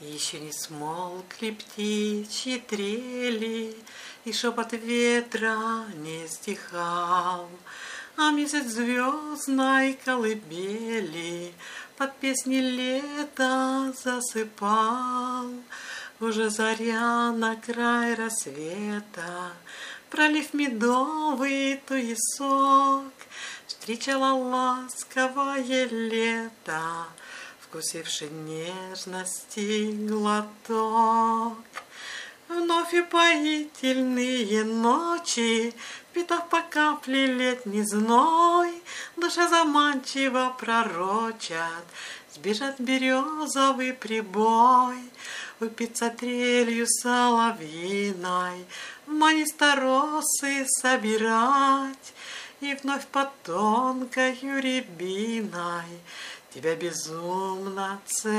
Еще не смолкли птичьи трели, и шепот ветра не стихал, а месяц звездной колыбели под песни лета засыпал. Уже заря на край рассвета, пролив медовый туесок, встречала ласковое лето, вкусивший нежности глоток. Вновь упоительные ночи, впитав по капле летний зной, душа заманчиво пророчат, сбежать березовый прибой, упиться трелью соловьиной, в маниста росы собирать и вновь под тонкою рябиной тебя безумно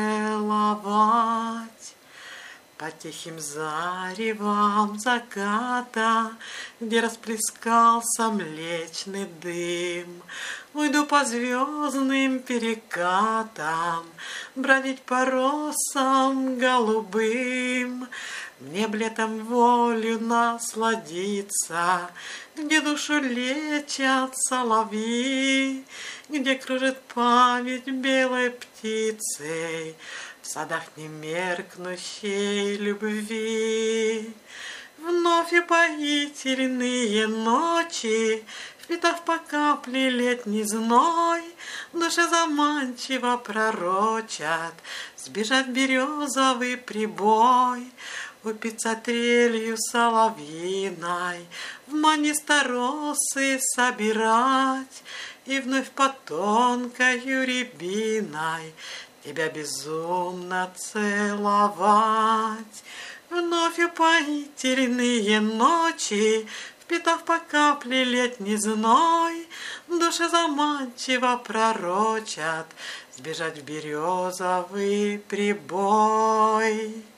целовать. По тихим заревам заката, где расплескался млечный дым, уйду по звездным перекатам, бродить по росам голубым. Мне б летом волю насладиться, где душу лечат соловьи, где кружит память белой птицей в садах немеркнущей любви. Вновь упоительные ночи, впитав по капле летний зной, душа заманчиво пророчат, сбежать березовый прибой, упиться трелью соловьиной, в маниста росы собирать и вновь под тонкою рябиной тебя безумно целовать. Вновь упоительные ночи, впитав по капле летний зной, душа заманчиво пророчат, сбежать в березовый прибой.